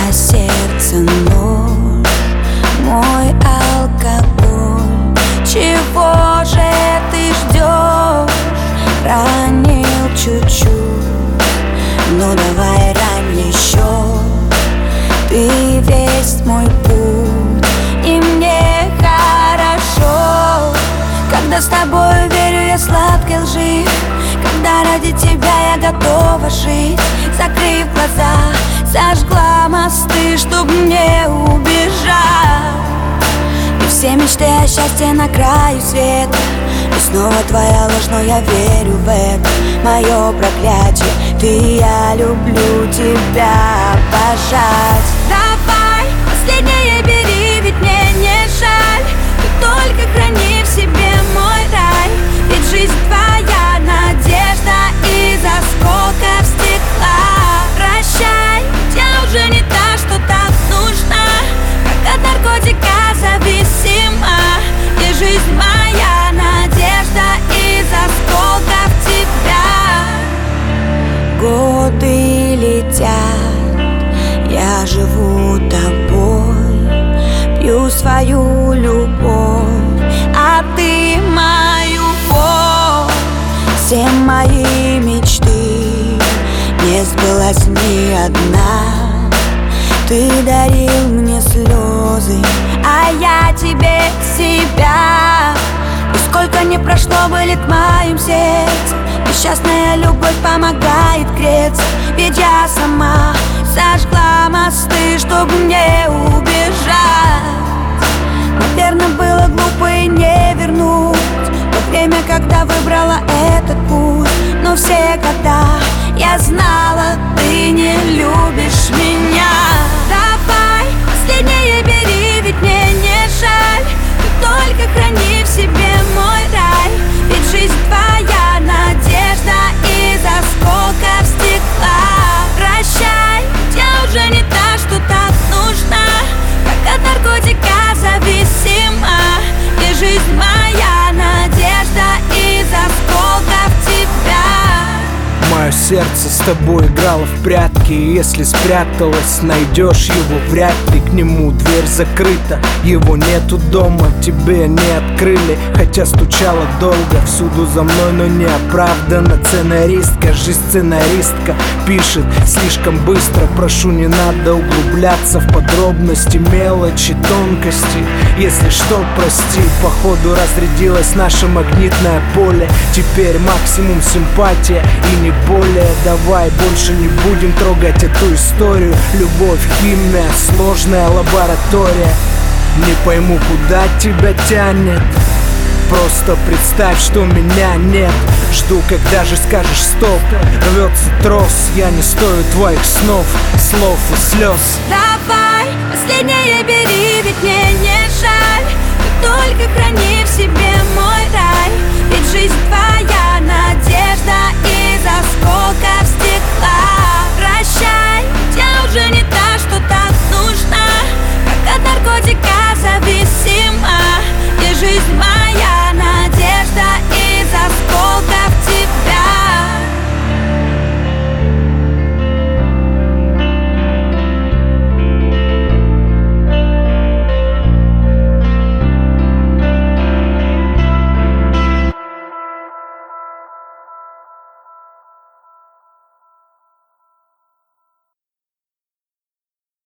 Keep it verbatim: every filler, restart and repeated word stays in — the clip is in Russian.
а сердце нож, мой алкоголь. Чего же ты ждешь? Ранил чуть-чуть, ну давай рань еще. Ты весь мой путь, и мне хорошо, когда с тобой верю я сладкой лжи, когда ради тебя я готова жить. Закрыв глаза, зажгла мосты, чтоб не убежать. И все мечты о счастье на краю света, и снова твоя ложь, но я верю в это. Мое проклятие, ты, я люблю тебя обожать. Давай, последнее бери, ведь мне не жаль. Ты только храни в себе мой рай, ведь жизнь твоя надежда из осколков стекла. Прощай, я уже не та, что так нужна, как от наркотика зависима. И жизнь моя надежда из осколков тебя. Годы летят, я живу тобой, пью свою любовь, а ты мою боль. Все мои мечты, не сбылась ни одна. Ты дарил мне слезы, а я тебе себя. И сколько не прошло бы лет в моем сердце, несчастная любовь помогает греться. Ведь я сама сожгла мосты, чтоб не убежать. Наверное, было глупо и не вернуть то время, когда выбрала этот путь. Но все года я знала, ты не любишь меня. Давай, последнее бери, ведь мне не жаль. Ты только храни в себе мой рай, ведь жизнь твоя надежда из осколков стекла. Прощай, я уже не та, что так нужна, как от наркотика зависима. И жизнь моя надежда из осколков тебя. Мое сердце с тобой играло в прятки, и если спряталась, найдешь его вряд ли. К нему дверь закрыта, его нету дома, тебе не открыли, хотя стучала долго. Всюду за мной, но не оправдана. Сценаристка, жизнь сценаристка пишет слишком быстро. Прошу, не надо углубляться в подробности, мелочи, тонкости. Если что, прости, походу разрядилось наше магнитное поле. Теперь максимум симпатия и не более. Давай больше не будем трогать эту историю. Любовь, химия, сложная лаборатория. Не пойму, куда тебя тянет. Просто представь, что меня нет. Жду, когда же скажешь стоп. Рвется трос, я не стою твоих снов, слов и слез. Давай, последнее бери, ведь мне не жаль. Ты только храни в себе мой рай,